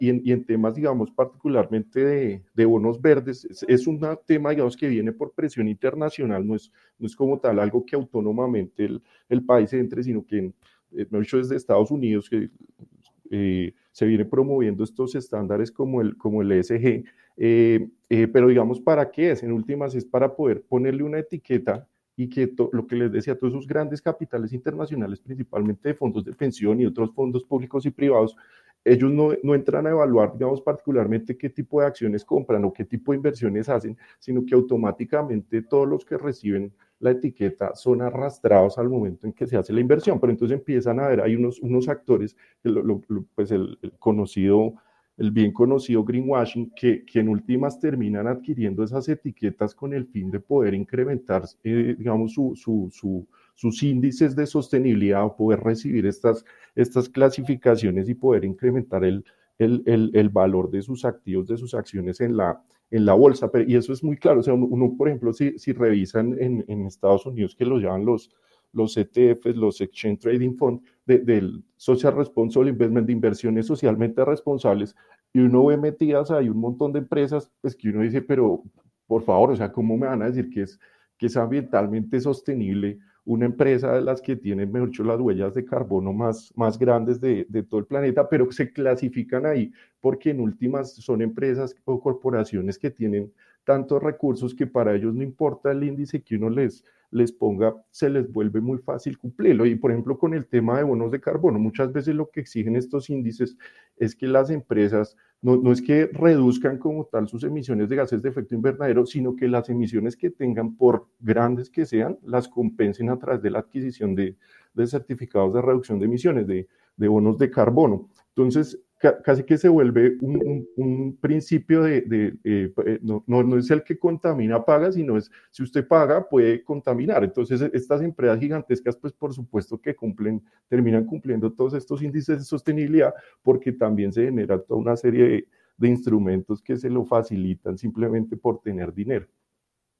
y en temas, digamos, particularmente de bonos verdes, es un tema, digamos, que viene por presión internacional, no es como tal algo que autónomamente el país entre, sino que, no he dicho desde Estados Unidos, que se viene promoviendo estos estándares como el ESG, pero digamos, ¿para qué es? En últimas es para poder ponerle una etiqueta y que lo que les decía, todos esos grandes capitales internacionales, principalmente de fondos de pensión y otros fondos públicos y privados, ellos no entran a evaluar, digamos, particularmente qué tipo de acciones compran o qué tipo de inversiones hacen, sino que automáticamente todos los que reciben la etiqueta son arrastrados al momento en que se hace la inversión, pero entonces empiezan a ver, hay unos actores, pues el bien conocido greenwashing, que en últimas terminan adquiriendo esas etiquetas con el fin de poder incrementar, digamos, sus índices de sostenibilidad o poder recibir estas clasificaciones y poder incrementar el valor de sus activos, de sus acciones en la bolsa. Y eso es muy claro. O sea, uno por ejemplo, si revisan en Estados Unidos, que los llaman los ETFs, los Exchange Trading Fund, del Social Responsible Investment, de inversiones socialmente responsables, y uno ve metidas ahí un montón de empresas, pues que uno dice, pero por favor, o sea, ¿cómo me van a decir que es ambientalmente sostenible una empresa de las que tiene, mejor dicho, las huellas de carbono más grandes de todo el planeta, pero se clasifican ahí porque en últimas son empresas o corporaciones que tienen tantos recursos que para ellos no importa el índice que uno les ponga, se les vuelve muy fácil cumplirlo? Y por ejemplo, con el tema de bonos de carbono, muchas veces lo que exigen estos índices es que las empresas no es que reduzcan como tal sus emisiones de gases de efecto invernadero, sino que las emisiones que tengan, por grandes que sean, las compensen a través de la adquisición de certificados de reducción de emisiones, de bonos de carbono. Entonces, casi que se vuelve un principio no es el que contamina paga, sino es si usted paga puede contaminar. Entonces estas empresas gigantescas, pues por supuesto que terminan cumpliendo todos estos índices de sostenibilidad, porque también se genera toda una serie de instrumentos que se lo facilitan simplemente por tener dinero.